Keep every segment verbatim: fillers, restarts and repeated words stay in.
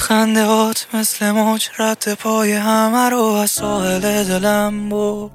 خندهات مثل موج رد پای همه رو از ساحل دلم بود.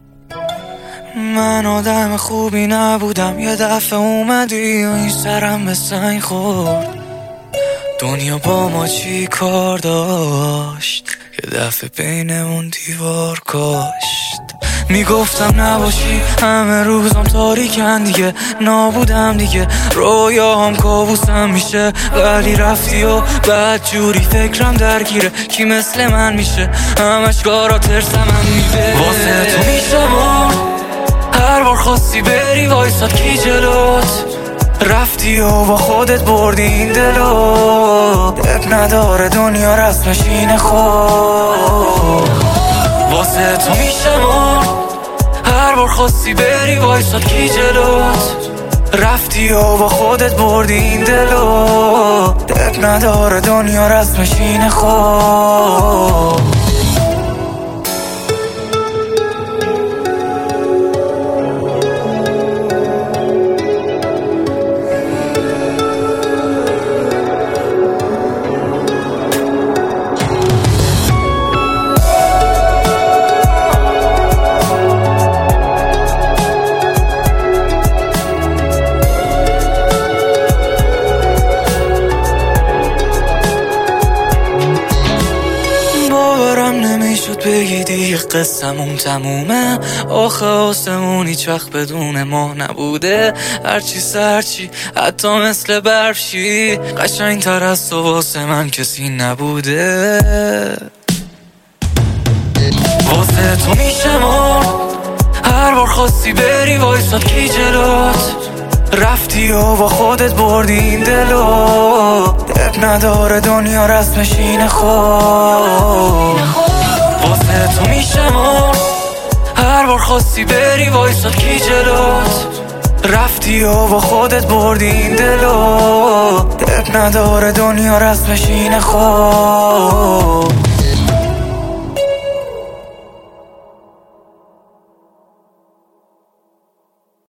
من آدم خوبی نبودم، یه دفعه اومدی و این سرم به سنگ خورد. دنیا با ما چی کار داشت، یه دفعه بینمون دیوار کاشت. میگفتم نباشی همه روزم تاریکن دیگه، نابودم دیگه، رویاهم کابوسم میشه. ولی رفتی و بعد جوری فکرم درگیره، کی مثل من میشه؟ همش کارا ترسم من میده. واسه تو میشم هر بار خواستی بری وایساد کی جلوت، رفتی و با خودت بردی این دلو. اب نداره دنیا رسمش اینه خود. واسه تو میشم هر بار خواستی بری وایساد کی جلوت، رفتی و با خودت بردی این دلو. اب نداره دنیا رسمش اینه خود. بگی دیگه قصمون تمومه، آخه آسمون هیچ وقت بدون ما نبوده. هرچی سرچی حتی مثل برفشی، قشنگ تر از تو واسه من کسی نبوده. واسه تو میشم هر بار خواستی بری وایساد کی جلوت، رفتی و با خودت بردی این دلو. اب نداره دنیا رسمش اینه خود. واسه تو میشم هر بار خواستی بری وایساد کی جلوت، رفتی و با خودت بردی این دلو. اب نداره دنیا رسمش اینه خود.